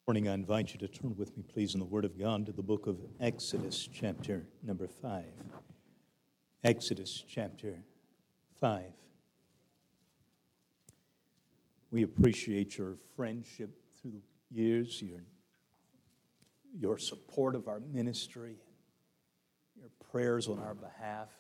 Morning, I invite you to turn with me, please, in the Word of God to the book of Exodus, chapter number 5. Exodus, chapter 5. We appreciate your friendship through the years, your support of our ministry, your prayers on our behalf.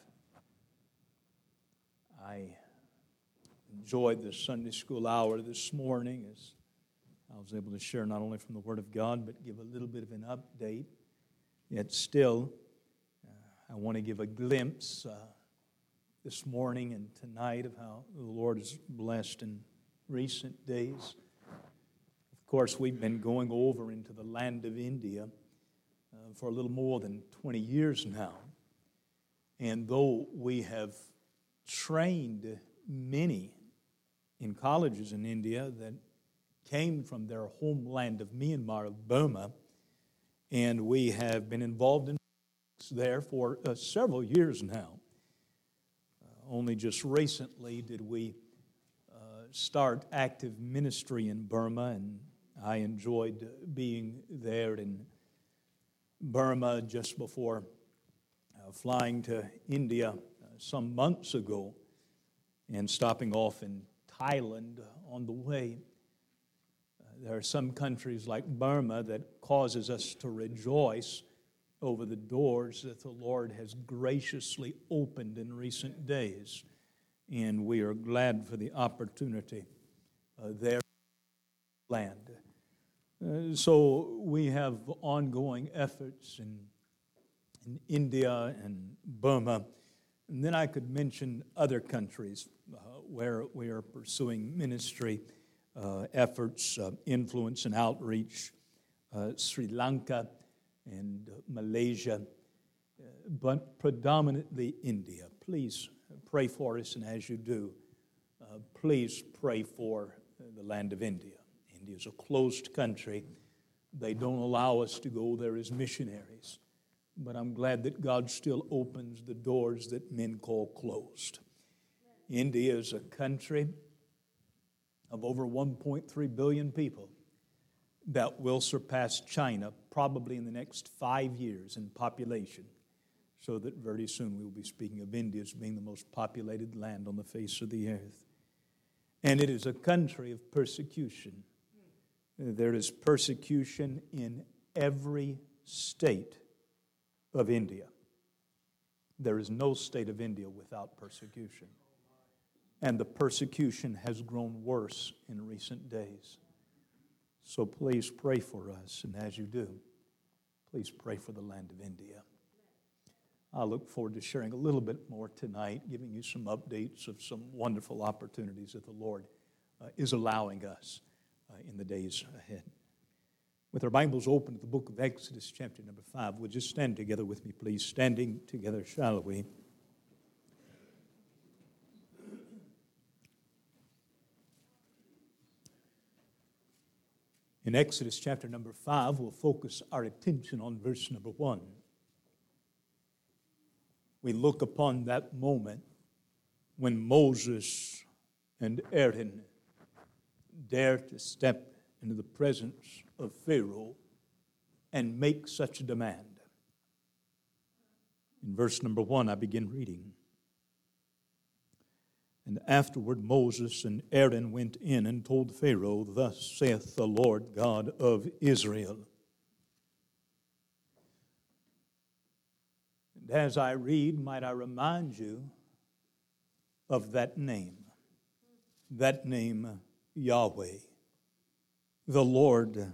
I enjoyed the Sunday school hour this morning as I was able to share not only from the Word of God, but give a little bit of an update. Yet still, I want to give a glimpse this morning and tonight of how the Lord has blessed in recent days. Of course, we've been going over into the land of India for a little more than 20 years now. And though we have trained many in colleges in India that came from their homeland of Myanmar, of Burma, and we have been involved in there for several years now. Only just recently did we start active ministry in Burma, and I enjoyed being there in Burma just before flying to India some months ago and stopping off in Thailand on the way. There are some countries like Burma that causes us to rejoice over the doors that the Lord has graciously opened in recent days. And we are glad for the opportunity there in the land. So we have ongoing efforts in India and Burma. And then I could mention other countries where we are pursuing ministry efforts, influence and outreach, Sri Lanka and Malaysia, but predominantly India. Please pray for us, and as you do, please pray for the land of India. India is a closed country. They don't allow us to go there as missionaries, but I'm glad that God still opens the doors that men call closed. India is a country of over 1.3 billion people that will surpass China probably in the next 5 years in population, so that very soon we will be speaking of India as being the most populated land on the face of the earth. And it is a country of persecution. There is persecution in every state of India. There is no state of India without persecution. And the persecution has grown worse in recent days. So please pray for us. And as you do, please pray for the land of India. I look forward to sharing a little bit more tonight, giving you some updates of some wonderful opportunities that the Lord is allowing us in the days ahead. With our Bibles open to the book of Exodus, chapter number 5, we'll just stand together with me, please. Standing together, shall we? In Exodus chapter number 5, we'll focus our attention on verse number 1. We look upon that moment when Moses and Aaron dared to step into the presence of Pharaoh and make such a demand. In verse number 1, I begin reading. And afterward Moses and Aaron went in and told Pharaoh, "Thus saith the Lord God of Israel." And as I read, might I remind you of that name Yahweh, the Lord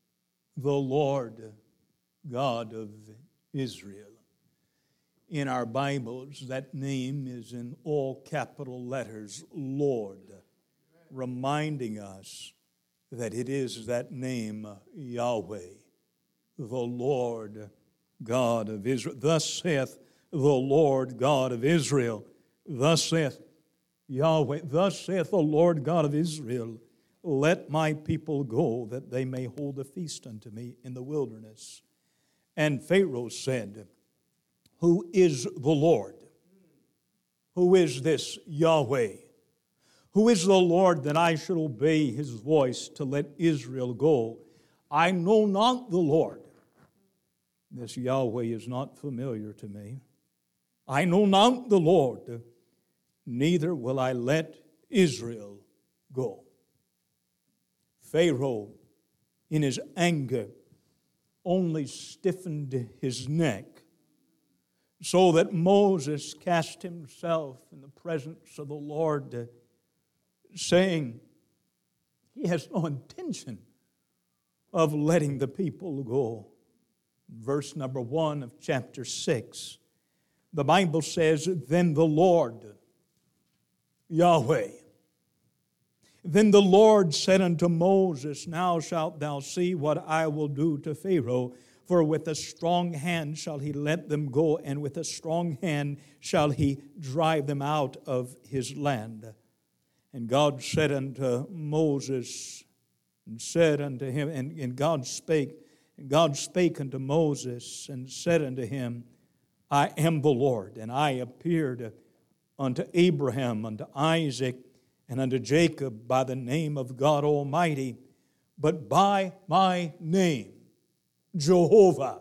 God of Israel. In our Bibles, that name is in all capital letters, Lord, reminding us that it is that name, Yahweh, the Lord God of Israel. Thus saith the Lord God of Israel. Thus saith Yahweh. Thus saith the Lord God of Israel. Let my people go, that they may hold a feast unto me in the wilderness. And Pharaoh said, Who is the Lord? Who is this Yahweh? Who is the Lord that I should obey his voice to let Israel go? I know not the Lord. This Yahweh is not familiar to me. I know not the Lord, neither will I let Israel go. Pharaoh, in his anger, only stiffened his neck so that Moses cast himself in the presence of the Lord, saying he has no intention of letting the people go. Verse number 1 of chapter 6, the Bible says, then the Lord, Yahweh, then the Lord said unto Moses, now shalt thou see what I will do to Pharaoh, for with a strong hand shall he let them go, and with a strong hand shall he drive them out of his land. And God said unto Moses, and said unto him, and God spake unto Moses, and said unto him, I am the Lord, and I appeared unto Abraham, unto Isaac, and unto Jacob by the name of God Almighty, but by my name, Jehovah,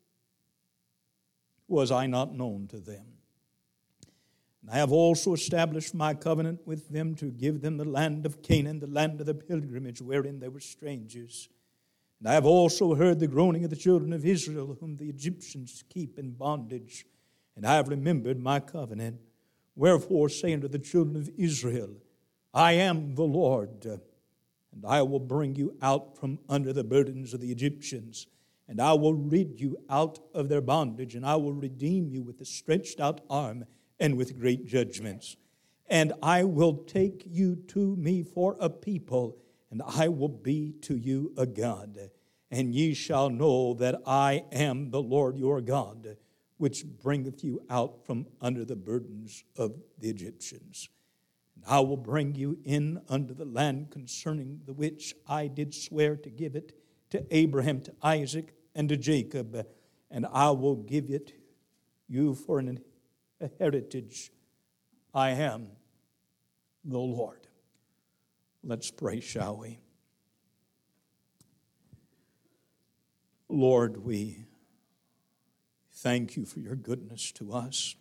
was I not known to them. And I have also established my covenant with them to give them the land of Canaan, the land of the pilgrimage wherein they were strangers. And I have also heard the groaning of the children of Israel, whom the Egyptians keep in bondage. And I have remembered my covenant. Wherefore say unto the children of Israel, I am the Lord, and I will bring you out from under the burdens of the Egyptians, and I will rid you out of their bondage, and I will redeem you with a stretched out arm and with great judgments. And I will take you to me for a people, and I will be to you a God. And ye shall know that I am the Lord your God, which bringeth you out from under the burdens of the Egyptians. And I will bring you in unto the land concerning the which I did swear to give it to Abraham, to Isaac, and to Jacob, and I will give it you for an heritage. I am the Lord. Let's pray, shall we? Lord, we thank you for your goodness to us,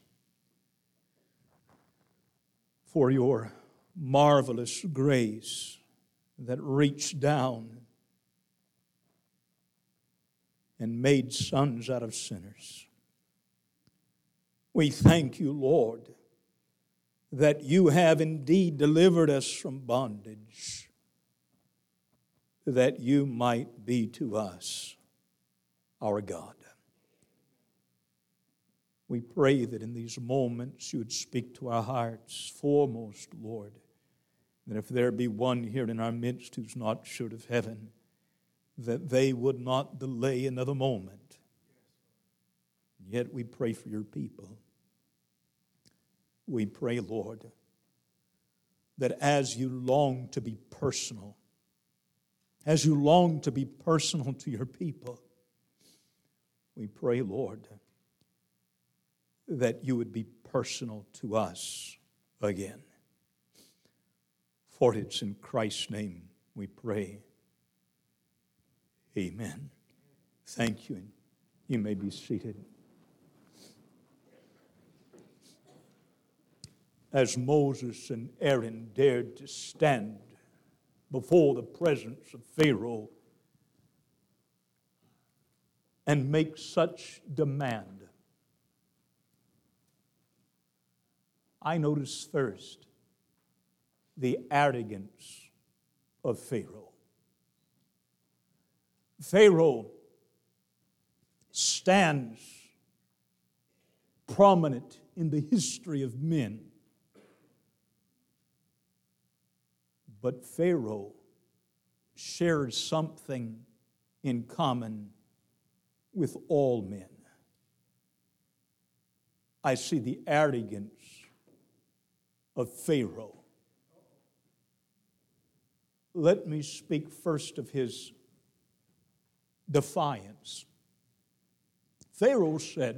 for your marvelous grace that reached down and made sons out of sinners. We thank you, Lord, that you have indeed delivered us from bondage, that you might be to us our God. We pray that in these moments you would speak to our hearts foremost, Lord, that if there be one here in our midst who's not sure of heaven, that they would not delay another moment. Yet we pray for your people. We pray, Lord, that as you long to be personal, as you long to be personal to your people, we pray, Lord, that you would be personal to us again. For it's in Christ's name we pray. Amen. Thank you. You may be seated. As Moses and Aaron dared to stand before the presence of Pharaoh and make such demand, I notice first the arrogance of Pharaoh. Pharaoh stands prominent in the history of men. But Pharaoh shares something in common with all men. I see the arrogance of Pharaoh. Let me speak first of his defiance. Pharaoh said,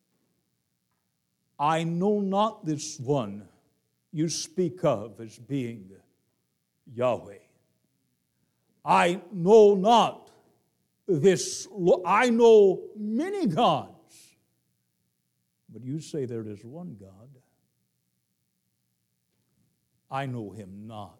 I know not this one you speak of as being Yahweh. I know not I know many gods, but you say there is one God. I know him not.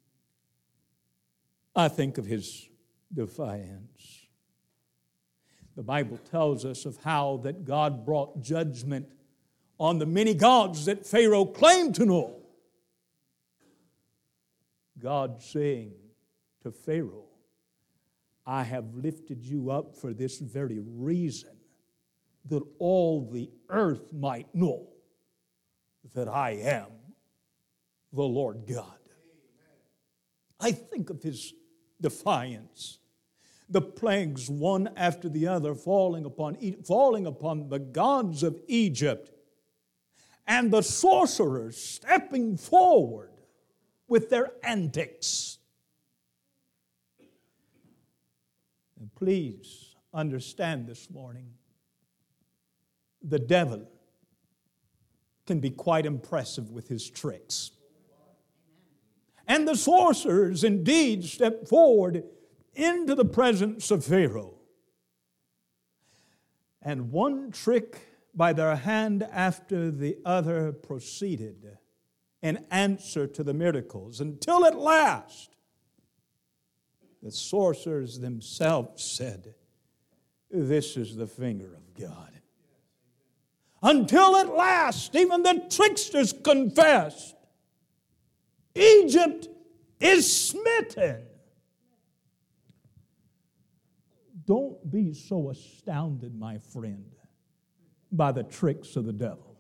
I think of his defiance. The Bible tells us of how that God brought judgment on the many gods that Pharaoh claimed to know. God saying to Pharaoh, I have lifted you up for this very reason, that all the earth might know that I am the Lord God. I think of his defiance. The plagues, one after the other, falling upon the gods of Egypt, and the sorcerers stepping forward with their antics. And please understand this morning, the devil can be quite impressive with his tricks. And the sorcerers indeed stepped forward into the presence of Pharaoh. And one trick by their hand after the other proceeded in answer to the miracles, until at last the sorcerers themselves said, this is the finger of God. Until at last even the tricksters confessed, Egypt is smitten. Don't be so astounded, my friend, by the tricks of the devil.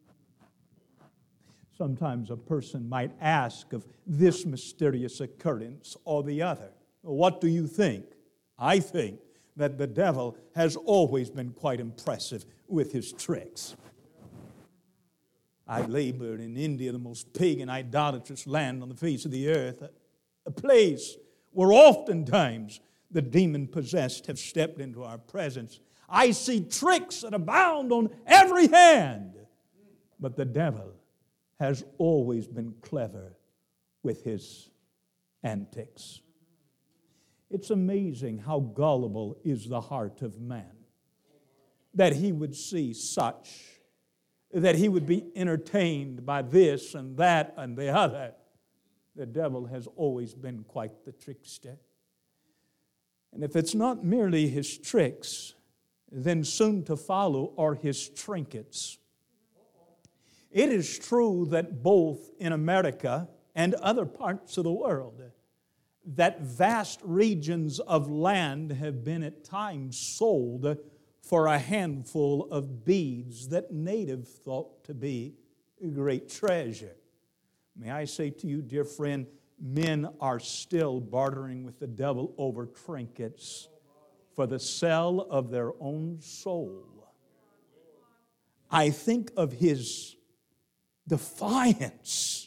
Sometimes a person might ask of this mysterious occurrence or the other. What do you think? I think that the devil has always been quite impressive with his tricks. I labored in India, the most pagan, idolatrous land on the face of the earth, a place where oftentimes the demon-possessed have stepped into our presence. I see tricks that abound on every hand, but the devil has always been clever with his antics. It's amazing how gullible is the heart of man, that he would see such, that he would be entertained by this and that and the other. The devil has always been quite the trickster. And if it's not merely his tricks, then soon to follow are his trinkets. It is true that both in America and other parts of the world, that vast regions of land have been at times sold for a handful of beads that native thought to be a great treasure. May I say to you, dear friend, men are still bartering with the devil over trinkets for the sale of their own soul. I think of his defiance.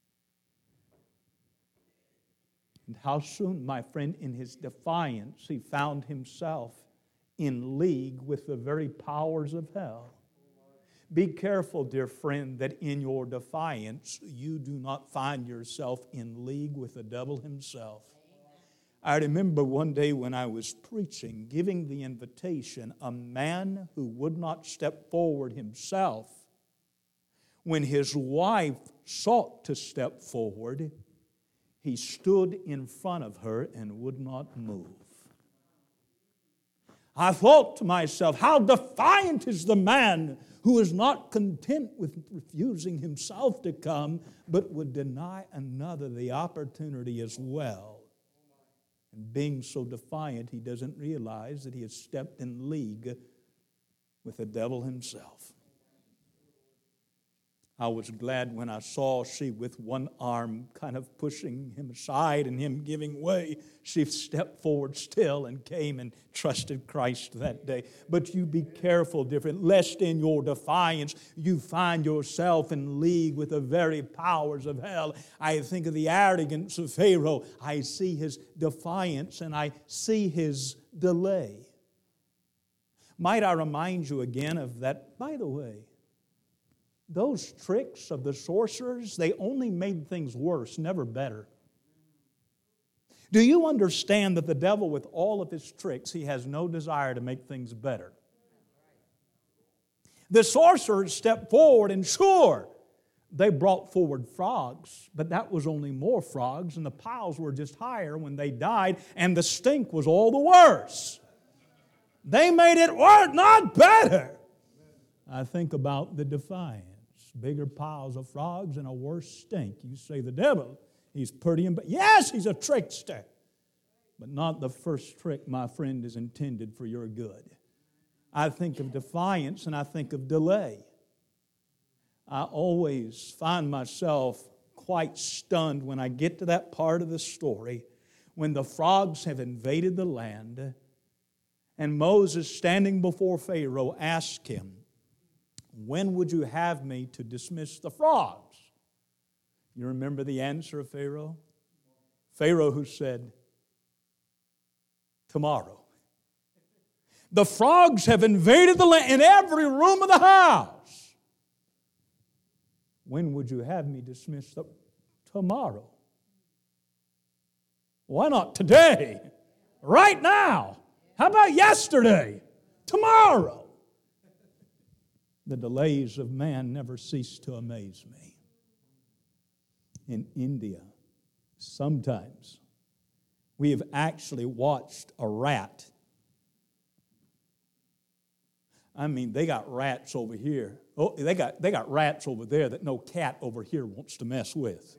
And how soon, my friend, in his defiance, he found himself in league with the very powers of hell. Be careful, dear friend, that in your defiance you do not find yourself in league with the devil himself. I remember one day when I was preaching, giving the invitation, a man who would not step forward himself, when his wife sought to step forward, he stood in front of her and would not move. I thought to myself, how defiant is the man who is not content with refusing himself to come, but would deny another the opportunity as well. And being so defiant, he doesn't realize that he has stepped in league with the devil himself. I was glad when I saw she, with one arm kind of pushing him aside and him giving way, she stepped forward still and came and trusted Christ that day. But you be careful, dear friend, lest in your defiance you find yourself in league with the very powers of hell. I think of the arrogance of Pharaoh. I see his defiance and I see his delay. Might I remind you again of that, by the way, those tricks of the sorcerers, they only made things worse, never better. Do you understand that the devil, with all of his tricks, he has no desire to make things better? The sorcerers stepped forward, and sure, they brought forward frogs, but that was only more frogs, and the piles were just higher when they died, and the stink was all the worse. They made it worse, not better. I think about the Defiance. Bigger piles of frogs and a worse stink. You say the devil, he's pretty, yes, he's a trickster. But not the first trick, my friend, is intended for your good. I think of Defiance and I think of delay. I always find myself quite stunned when I get to that part of the story when the frogs have invaded the land and Moses, standing before Pharaoh, asked him, "When would you have me to dismiss the frogs?" You remember the answer of Pharaoh? Pharaoh who said, "Tomorrow." The frogs have invaded the land in every room of the house. When would you have me dismiss them? Tomorrow. Why not today? Right now? How about yesterday? Tomorrow? The delays of man never cease to amaze me. In India, sometimes we have actually watched a rat. I mean, they got rats over here. Oh, they got rats over there that no cat over here wants to mess with.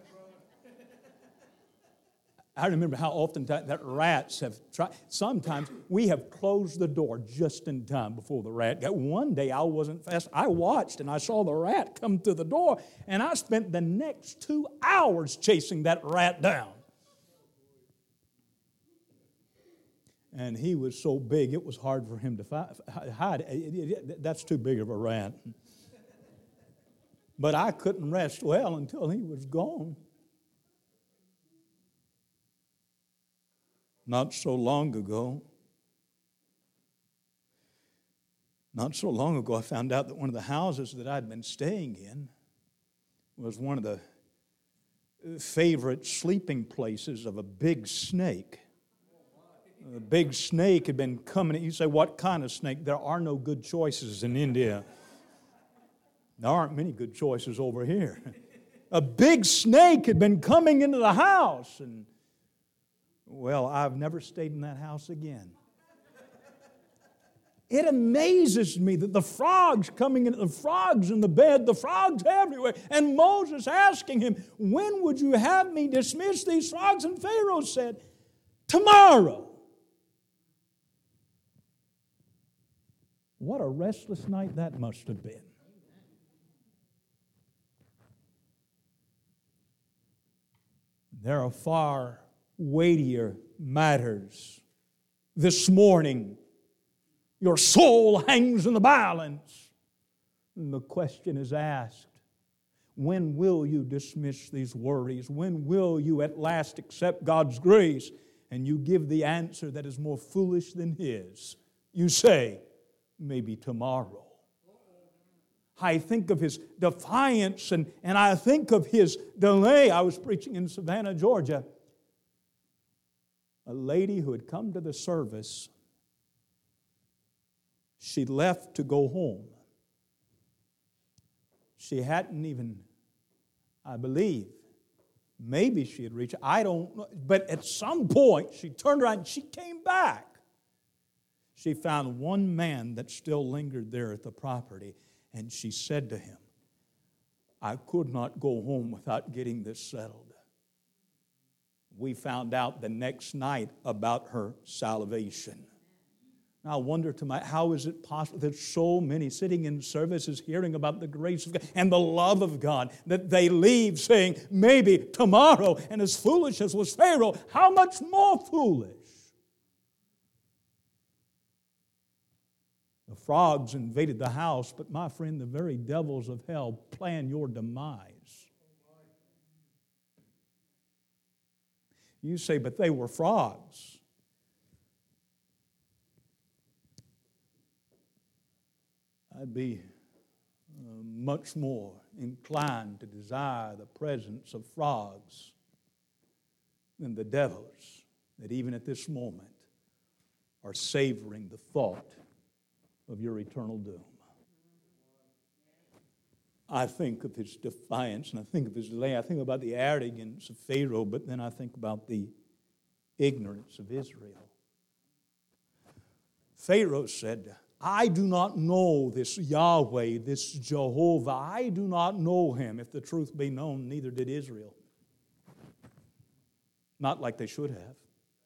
I remember how often that rats have tried. Sometimes we have closed the door just in time before the rat got. One day I wasn't fast. I watched and I saw the rat come through the door, and I spent the next 2 hours chasing that rat down. And he was so big, it was hard for him to hide. That's too big of a rat. But I couldn't rest well until he was gone. Not so long ago, I found out that one of the houses that I'd been staying in was one of the favorite sleeping places of a big snake. A big snake had been coming. You say, what kind of snake? There are no good choices in India. There aren't many good choices over here. A big snake had been coming into the house, and well, I've never stayed in that house again. It amazes me that the frogs coming in, the frogs in the bed, the frogs everywhere, and Moses asking him, "When would you have me dismiss these frogs?" And Pharaoh said, "Tomorrow." What a restless night that must have been. There are far weightier matters. This morning, your soul hangs in the balance. And the question is asked, when will you dismiss these worries? When will you at last accept God's grace? And you give the answer that is more foolish than His. You say, maybe tomorrow. I think of his defiance and I think of his delay. I was preaching in Savannah, Georgia. A lady who had come to the service, she left to go home. She hadn't even, I believe, maybe she had reached, I don't know, but at some point she turned around and she came back. She found one man that still lingered there at the property, and she said to him, "I could not go home without getting this settled." We found out the next night about her salvation. Now I wonder how is it possible that so many sitting in services hearing about the grace of God and the love of God that they leave saying, maybe tomorrow, and as foolish as was Pharaoh, how much more foolish? The frogs invaded the house, but my friend, the very devils of hell plan your demise. You say, but they were frogs. I'd be much more inclined to desire the presence of frogs than the devils that even at this moment are savoring the thought of your eternal doom. I think of his defiance, and I think of his delay. I think about the arrogance of Pharaoh, but then I think about the ignorance of Israel. Pharaoh said, I do not know this Yahweh, this Jehovah. I do not know him. If the truth be known, neither did Israel. Not like they should have.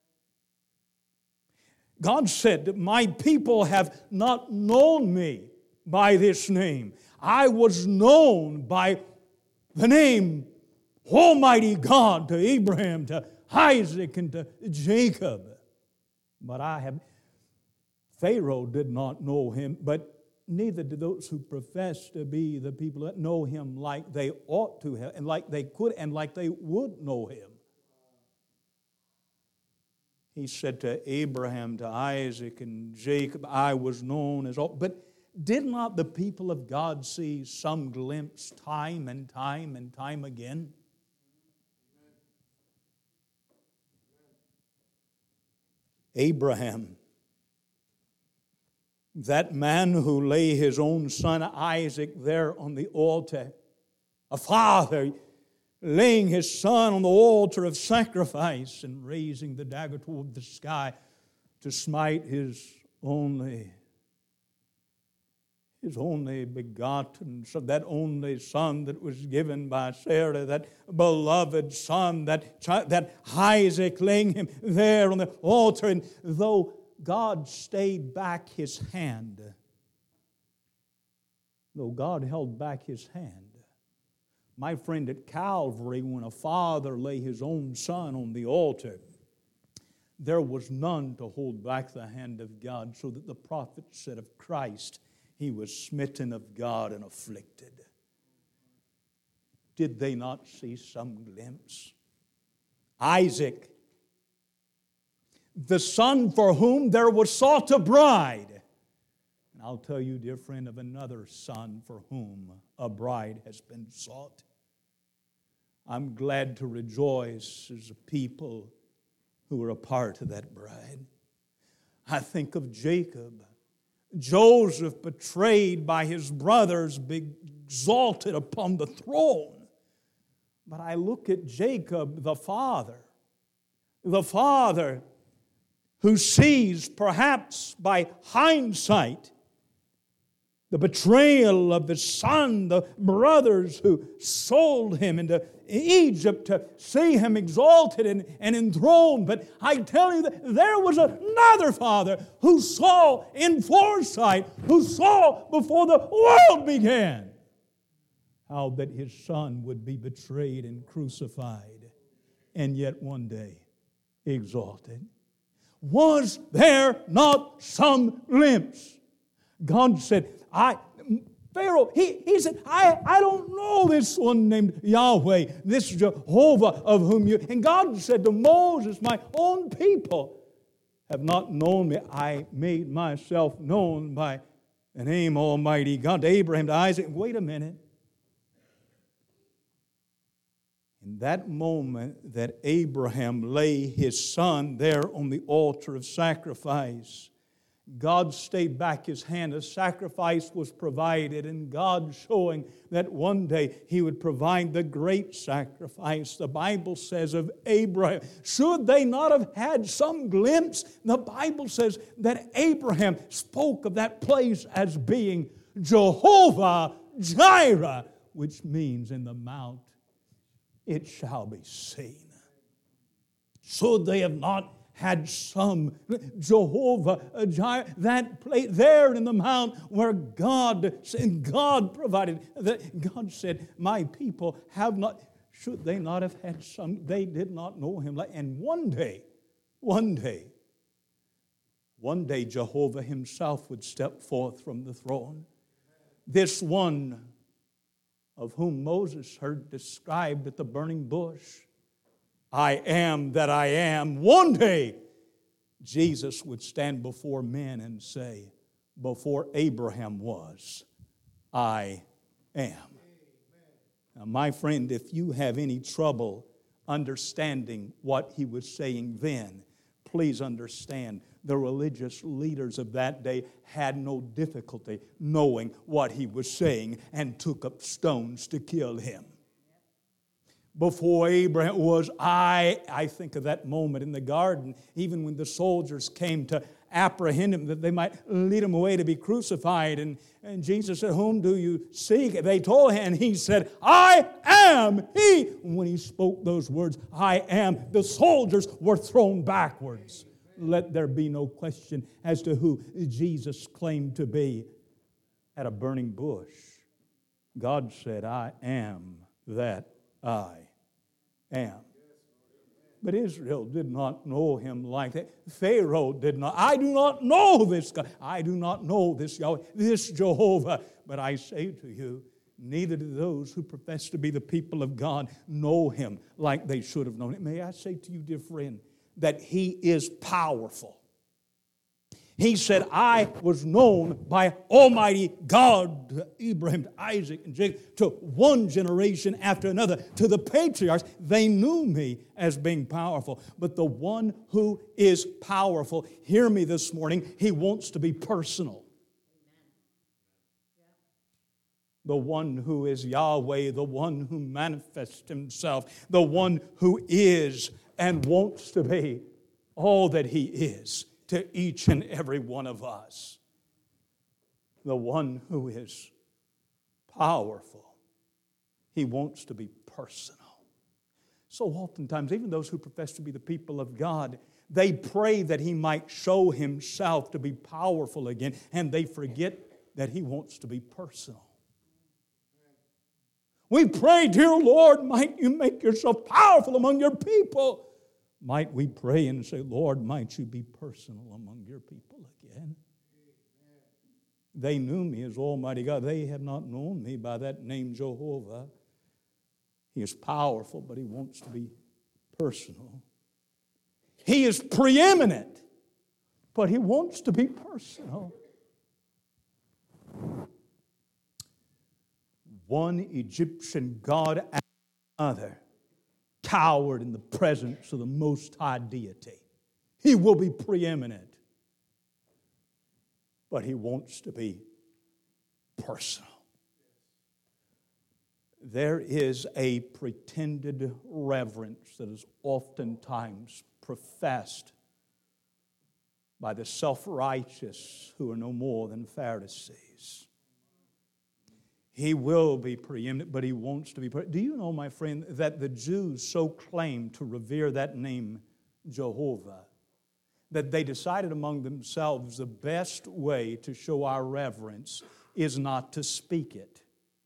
God said, my people have not known me by this name. I was known by the name Almighty God to Abraham, to Isaac, and to Jacob. But Pharaoh did not know him, but neither did those who profess to be the people that know him like they ought to have, and like they could, and like they would know him. He said to Abraham, to Isaac, and Jacob, I was known as all. But did not the people of God see some glimpse time and time and time again? Abraham, that man who lay his own son Isaac there on the altar, a father laying his son on the altar of sacrifice and raising the dagger toward the sky to smite his only begotten son, that only son that was given by Sarah, that beloved son, that Isaac, laying him there on the altar. And though God stayed back his hand, though God held back his hand, my friend, at Calvary, when a father lay his own son on the altar, there was none to hold back the hand of God, so that the prophet said of Christ, he was smitten of God and afflicted. Did they not see some glimpse? Isaac, the son for whom there was sought a bride. And I'll tell you, dear friend, of another son for whom a bride has been sought. I'm glad to rejoice as a people who are a part of that bride. I think of Jacob. Joseph, betrayed by his brothers, exalted upon the throne. But I look at Jacob, the father who sees, perhaps by hindsight, the betrayal of his son, the brothers who sold him into Egypt to see him exalted and enthroned. But I tell you that there was another father who saw in foresight, who saw before the world began, how that his son would be betrayed and crucified, and yet one day exalted. Was there not some glimpse? God said, Pharaoh, he said, I don't know this one named Yahweh, this Jehovah of whom you... And God said to Moses, my own people have not known me. I made myself known by the name Almighty God, to Abraham, to Isaac. Wait a minute. In that moment that Abraham lay his son there on the altar of sacrifice, God stayed back his hand. A sacrifice was provided, and God showing that one day he would provide the great sacrifice. The Bible says of Abraham, should they not have had some glimpse? The Bible says that Abraham spoke of that place as being Jehovah Jireh, which means in the mount it shall be seen. Should they have not had some Jehovah Jireh, that place there in the mount where God provided, that God said, my people have not, should they not have had some, they did not know him. And one day, Jehovah himself would step forth from the throne. This one of whom Moses heard described at the burning bush, I am that I am. One day, Jesus would stand before men and say, before Abraham was, I am. Now, my friend, if you have any trouble understanding what he was saying then. Please understand, the religious leaders of that day had no difficulty knowing what he was saying and took up stones to kill him. Before Abraham was I think of that moment in the garden, even when the soldiers came to apprehend him, that they might lead him away to be crucified. And Jesus said, "Whom do you seek?" They told him, and he said, "I am he." When he spoke those words, "I am," the soldiers were thrown backwards. Let there be no question as to who Jesus claimed to be. At a burning bush, God said, "I am that I am." But Israel did not know him like that. Pharaoh did not. I do not know this God. I do not know this Yahweh, this Jehovah. But I say to you, neither do those who profess to be the people of God know him like they should have known him. May I say to you, dear friend, that he is powerful. He said, "I was known by Almighty God to Abraham, to Isaac, and Jacob, to one generation after another, to the patriarchs. They knew me as being powerful." But the one who is powerful, hear me this morning, he wants to be personal. The one who is Yahweh, the one who manifests himself, the one who is and wants to be all that he is to each and every one of us. The one who is powerful, he wants to be personal. So oftentimes, even those who profess to be the people of God, they pray that he might show himself to be powerful again, and they forget that he wants to be personal. We pray, "Dear Lord, might you make yourself powerful among your people." Might we pray and say, "Lord, might you be personal among your people again?" They knew me as Almighty God. They have not known me by that name, Jehovah. He is powerful, but he wants to be personal. He is preeminent, but he wants to be personal. One Egyptian god after another cowered in the presence of the Most High Deity. He will be preeminent, but he wants to be personal. There is a pretended reverence that is oftentimes professed by the self-righteous who are no more than Pharisees. He will be preeminent, but he wants to be preeminent. Do you know, my friend, that the Jews so claim to revere that name, Jehovah, that they decided among themselves the best way to show our reverence is not to speak it.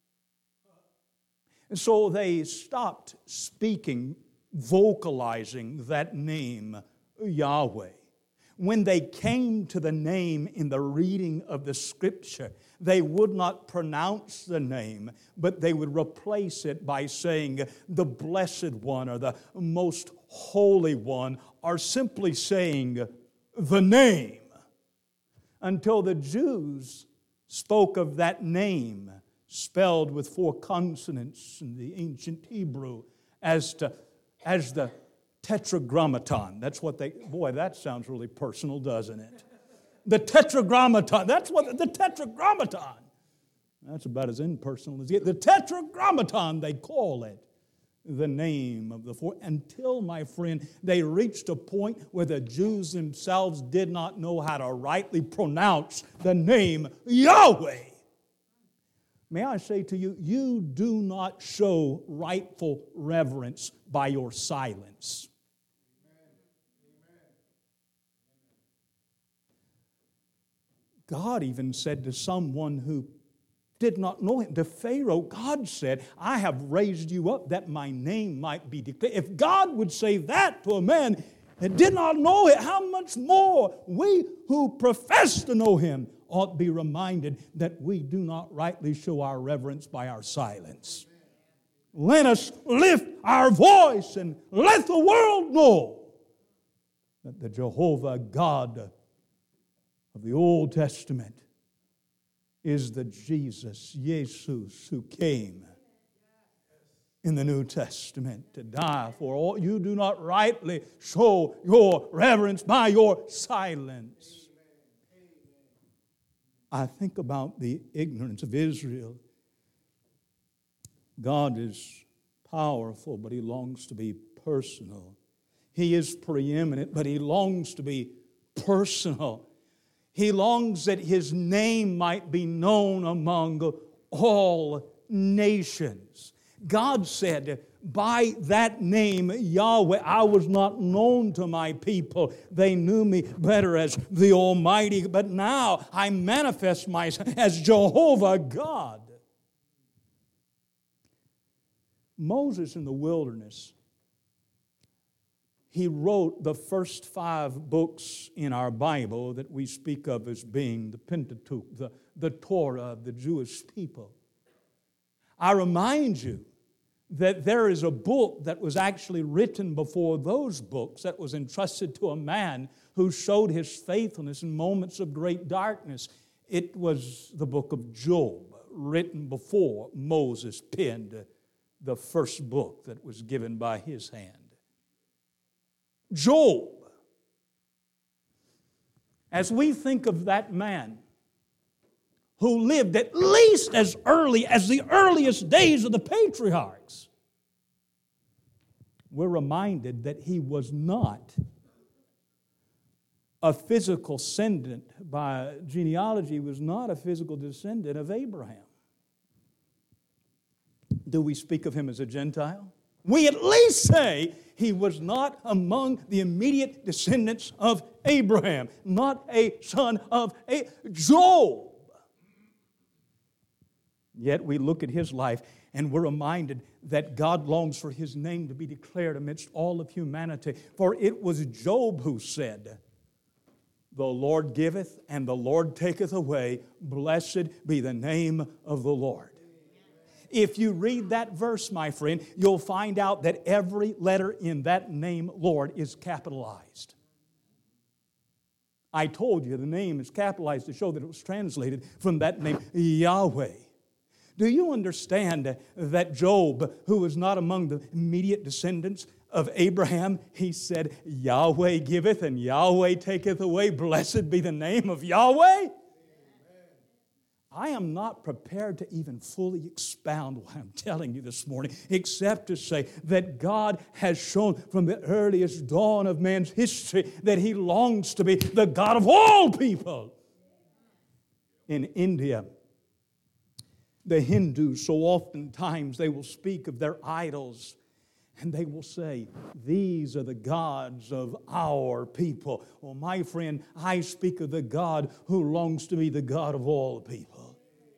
And so they stopped speaking, vocalizing that name, Yahweh. When they came to the name in the reading of the Scripture, they would not pronounce the name, but they would replace it by saying the Blessed One or the Most Holy One, or simply saying the name, until the Jews spoke of that name spelled with 4 consonants in the ancient Hebrew as the Tetragrammaton. That's what boy, that sounds really personal, doesn't it? The Tetragrammaton. That's what the Tetragrammaton. That's about as impersonal as it. The Tetragrammaton, they call it. The name of the 4. Until, my friend, they reached a point where the Jews themselves did not know how to rightly pronounce the name Yahweh. May I say to you, you do not show rightful reverence by your silence. God even said to someone who did not know him, to Pharaoh, God said, "I have raised you up that my name might be declared." If God would say that to a man that did not know him, how much more we who profess to know him ought be reminded that we do not rightly show our reverence by our silence. Let us lift our voice and let the world know that the Jehovah God of the Old Testament is the Jesus, who came in the New Testament to die for all. You do not rightly show your reverence by your silence. I think about the ignorance of Israel. God is powerful, but He longs to be personal. He is preeminent, but He longs to be personal. He longs that His name might be known among all nations. God said, by that name, Yahweh, I was not known to my people. They knew me better as the Almighty, but now I manifest myself as Jehovah God. Moses in the wilderness, he wrote the first 5 books in our Bible that we speak of as being the Pentateuch, the Torah of the Jewish people. I remind you that there is a book that was actually written before those books that was entrusted to a man who showed his faithfulness in moments of great darkness. It was the book of Job, written before Moses penned the first book that was given by his hand. Job. As we think of that man who lived at least as early as the earliest days of the patriarchs, we're reminded that he was not a physical descendant by genealogy, was not a physical descendant of Abraham. Do we speak of him as a Gentile? We at least say he was not among the immediate descendants of Abraham, not a son of Job. Yet we look at his life and we're reminded that God longs for His name to be declared amidst all of humanity. For it was Job who said, "The Lord giveth and the Lord taketh away. Blessed be the name of the Lord." If you read that verse, my friend, you'll find out that every letter in that name, Lord, is capitalized. I told you the name is capitalized to show that it was translated from that name, Yahweh. Do you understand that Job, who was not among the immediate descendants of Abraham, he said, Yahweh giveth and Yahweh taketh away. Blessed be the name of Yahweh. I am not prepared to even fully expound what I'm telling you this morning, except to say that God has shown from the earliest dawn of man's history that He longs to be the God of all people. In India, the Hindus, so oftentimes they will speak of their idols and they will say, these are the gods of our people. Well, my friend, I speak of the God who longs to be the God of all people.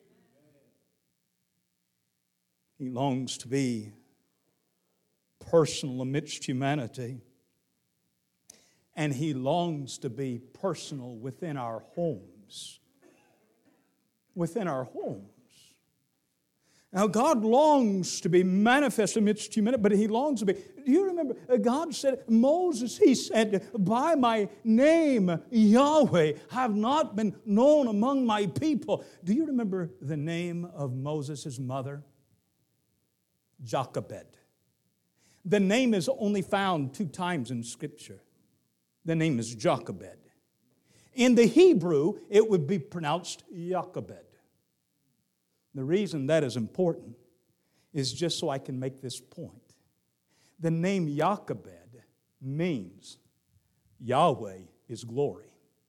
He longs to be personal amidst humanity. And He longs to be personal within our homes. Within our homes. Now, God longs to be manifest amidst humanity, but He longs to be. Do you remember? God said, Moses, He said, by my name, Yahweh, I have not been known among my people. Do you remember the name of Moses' mother? Jochebed. The name is only found 2 times in Scripture. The name is Jochebed. In the Hebrew, it would be pronounced Jochebed. The reason that is important is just so I can make this point. The name Jochebed means Yahweh is glory.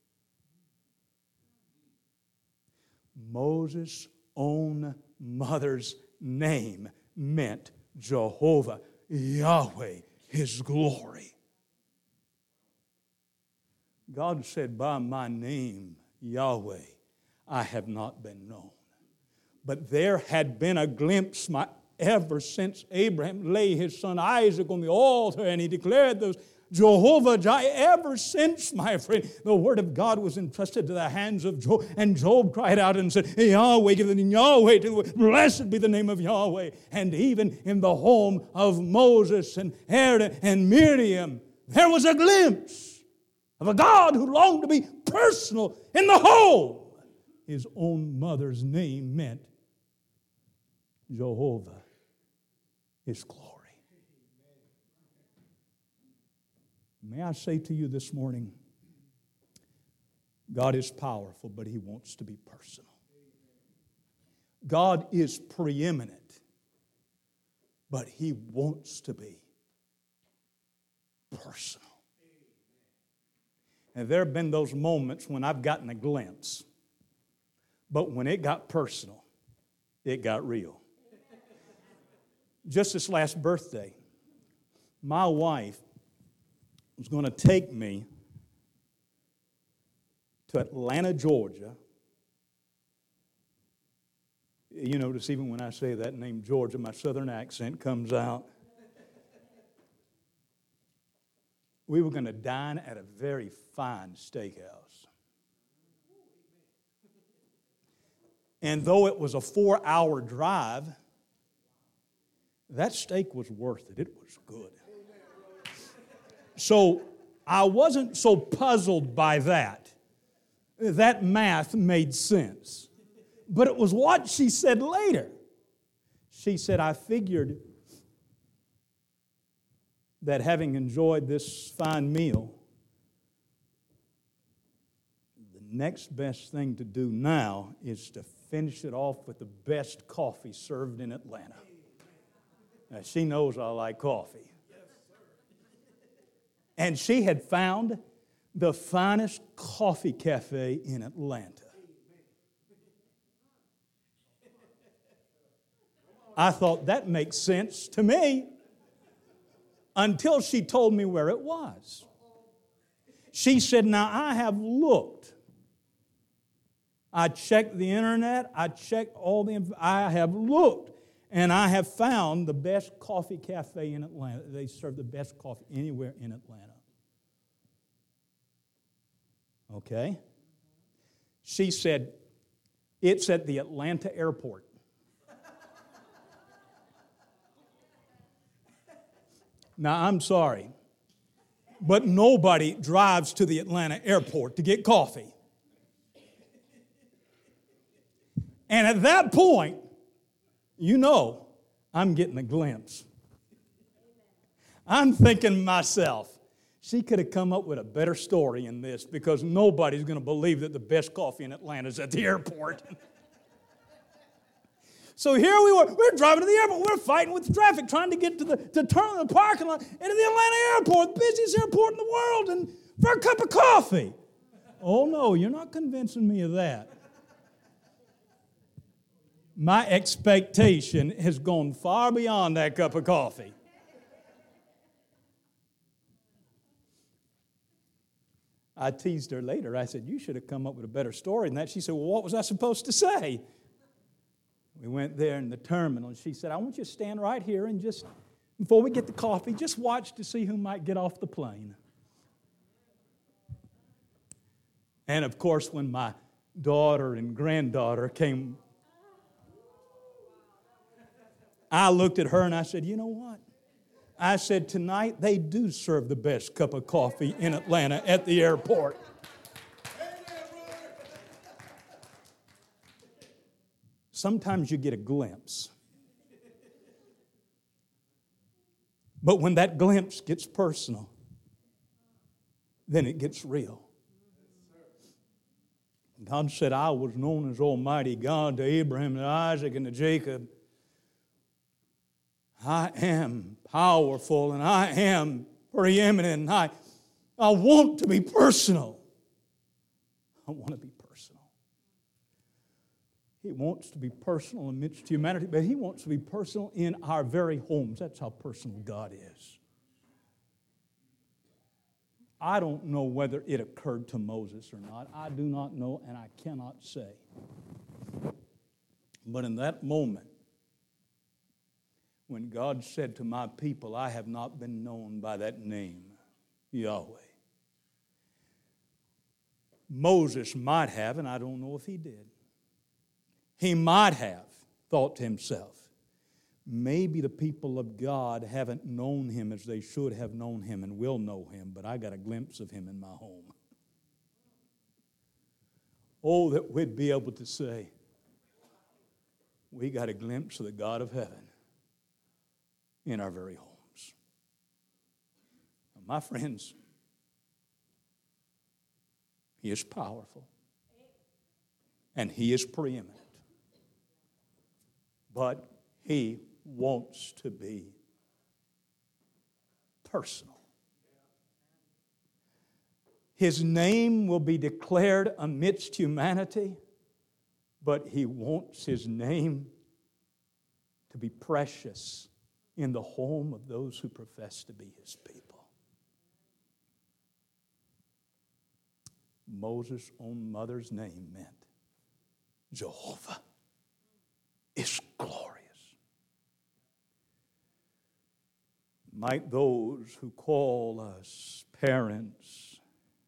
Moses' own mother's name meant Jehovah, Yahweh, His glory. God said, by my name, Yahweh, I have not been known. But there had been a glimpse ever since Abraham laid his son Isaac on the altar and he declared those Jehovah Jireh. Ever since, my friend, the word of God was entrusted to the hands of Job. And Job cried out and said, Yahweh, give the Yahweh to the blessed be the name of Yahweh. And even in the home of Moses and Aaron and Miriam, there was a glimpse of a God who longed to be personal in the home. His own mother's name meant Jehovah His glory. May I say to you this morning, God is powerful, but He wants to be personal. God is preeminent, but He wants to be personal. And there have been those moments when I've gotten a glimpse, but when it got personal, it got real. Just this last birthday, my wife was going to take me to Atlanta, Georgia. You notice even when I say that name, Georgia, my southern accent comes out. We were going to dine at a very fine steakhouse. And though it was a 4-hour drive, that steak was worth it. It was good. So I wasn't so puzzled by that. That math made sense. But it was what she said later. She said, I figured that having enjoyed this fine meal, the next best thing to do now is to finish it off with the best coffee served in Atlanta. Now, she knows I like coffee. And she had found the finest coffee cafe in Atlanta. I thought that makes sense to me until she told me where it was. She said, now I have looked. I checked the internet. I checked I have looked. And I have found the best coffee cafe in Atlanta. They serve the best coffee anywhere in Atlanta. Okay? She said, it's at the Atlanta airport. Now, I'm sorry, but nobody drives to the Atlanta airport to get coffee. And at that point, you know, I'm getting a glimpse. I'm thinking to myself, she could have come up with a better story in this because nobody's going to believe that the best coffee in Atlanta is at the airport. So here we were. We're driving to the airport. We're fighting with traffic, trying to get to turn the parking lot into the Atlanta airport, the busiest airport in the world, and for a cup of coffee. Oh, no, you're not convincing me of that. My expectation has gone far beyond that cup of coffee. I teased her later. I said, you should have come up with a better story than that. She said, well, what was I supposed to say? We went there in the terminal, and she said, I want you to stand right here and just, before we get the coffee, just watch to see who might get off the plane. And, of course, when my daughter and granddaughter came, I looked at her and I said, you know what? I said, tonight they do serve the best cup of coffee in Atlanta at the airport. Sometimes you get a glimpse. But when that glimpse gets personal, then it gets real. God said, I was known as Almighty God to Abraham, to Isaac, and to Jacob. I am powerful and I am preeminent. And I want to be personal. I want to be personal. He wants to be personal amidst humanity, but He wants to be personal in our very homes. That's how personal God is. I don't know whether it occurred to Moses or not. I do not know, and I cannot say. But in that moment, when God said to my people, I have not been known by that name, Yahweh. Moses might have, and I don't know if he did. He might have thought to himself, maybe the people of God haven't known Him as they should have known Him and will know Him, but I got a glimpse of Him in my home. Oh, that we'd be able to say, we got a glimpse of the God of heaven in our very homes. My friends, He is powerful and He is preeminent. But He wants to be personal. His name will be declared amidst humanity, but He wants His name to be precious in the home of those who profess to be His people. Moses' own mother's name meant Jehovah is glorious. Might those who call us parents,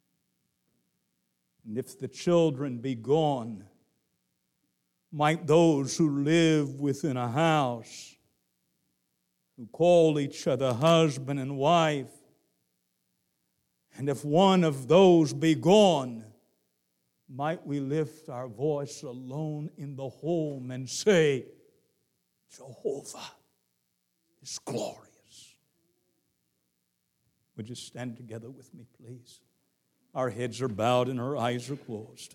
and if the children be gone, might those who live within a house, who call each other husband and wife, and if one of those be gone, might we lift our voice alone in the home and say, Jehovah is glorious. Would you stand together with me, please? Our heads are bowed and our eyes are closed.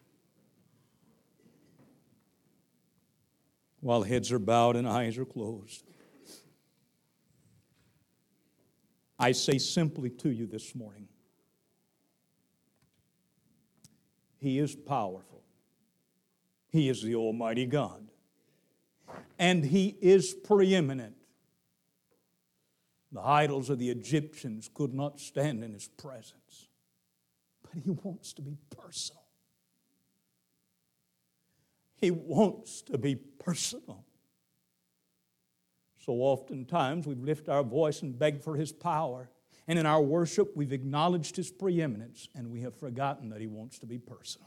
While heads are bowed and eyes are closed, I say simply to you this morning, He is powerful. He is the Almighty God. And He is preeminent. The idols of the Egyptians could not stand in His presence. But He wants to be personal. He wants to be personal. So oftentimes we lift our voice and beg for His power. And in our worship we've acknowledged His preeminence and we have forgotten that He wants to be personal.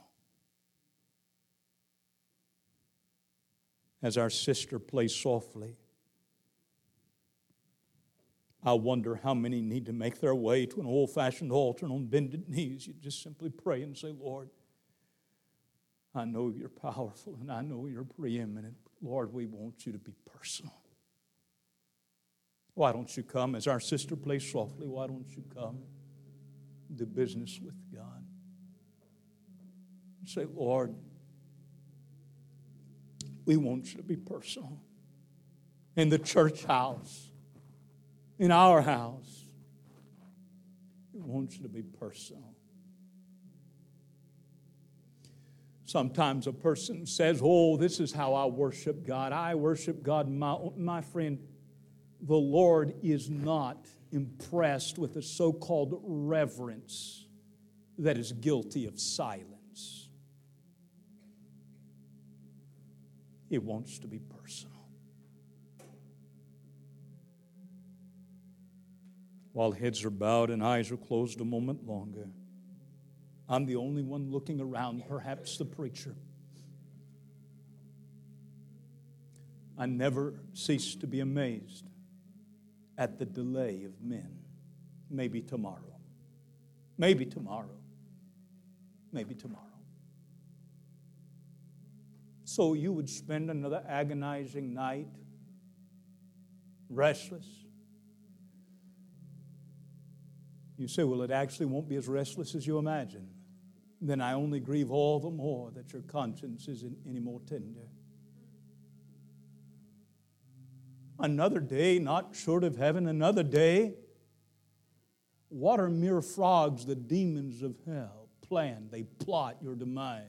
As our sister plays softly, I wonder how many need to make their way to an old-fashioned altar and on bended knees you just simply pray and say, Lord, I know You're powerful and I know You're preeminent. Lord, we want You to be personal. Why don't you come? As our sister plays softly, why don't you come do business with God? Say, Lord, we want You to be personal. In the church house, in our house, we want You to be personal. Sometimes a person says, oh, this is how I worship God. I worship God. My friend, the Lord is not impressed with a so-called reverence that is guilty of silence. He wants to be personal. While heads are bowed and eyes are closed a moment longer, I'm the only one looking around, perhaps the preacher. I never cease to be amazed at the delay of men. Maybe tomorrow. Maybe tomorrow. Maybe tomorrow. So you would spend another agonizing night, restless. You say, well, it actually won't be as restless as you imagine. Then I only grieve all the more that your conscience isn't any more tender. Another day, not short of heaven, another day. What are mere frogs the demons of hell plan? They plot your demise.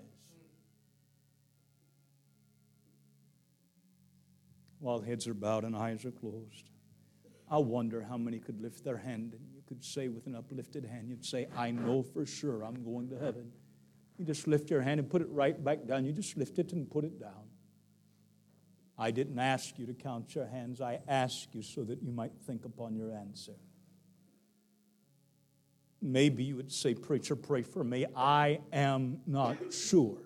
While heads are bowed and eyes are closed, I wonder how many could lift their hand and you could say with an uplifted hand, you'd say, I know for sure I'm going to heaven. You just lift your hand and put it right back down. You just lift it and put it down. I didn't ask you to count your hands. I asked you so that you might think upon your answer. Maybe you would say, preacher, pray for me. I am not sure.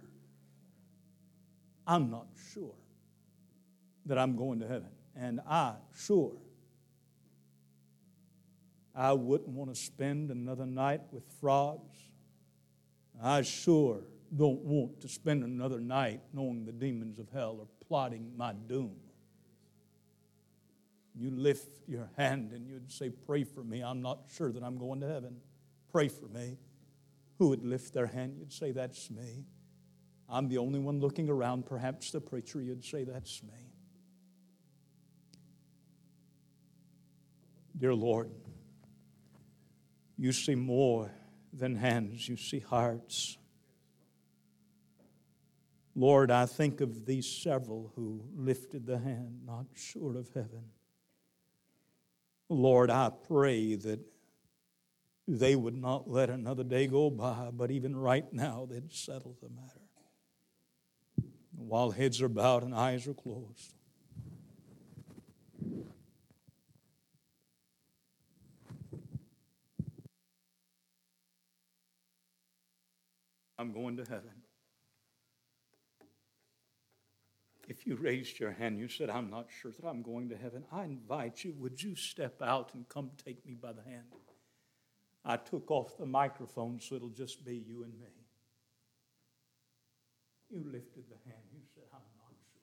I'm not sure that I'm going to heaven. And I wouldn't want to spend another night with frogs. I sure don't want to spend another night knowing the demons of hell are plotting my doom. You lift your hand and you'd say, pray for me. I'm not sure that I'm going to heaven. Pray for me. Who would lift their hand? You'd say, that's me. I'm the only one looking around. Perhaps the preacher, you'd say, that's me. Dear Lord, you see more than hands. You see hearts. Lord, I think of these several who lifted the hand, not sure of heaven. Lord, I pray that they would not let another day go by, but even right now they'd settle the matter. While heads are bowed and eyes are closed. I'm going to heaven. If you raised your hand, you said, I'm not sure that I'm going to heaven, I invite you, would you step out and come take me by the hand? I took off the microphone so it'll just be you and me. You lifted the hand. You said, I'm not sure.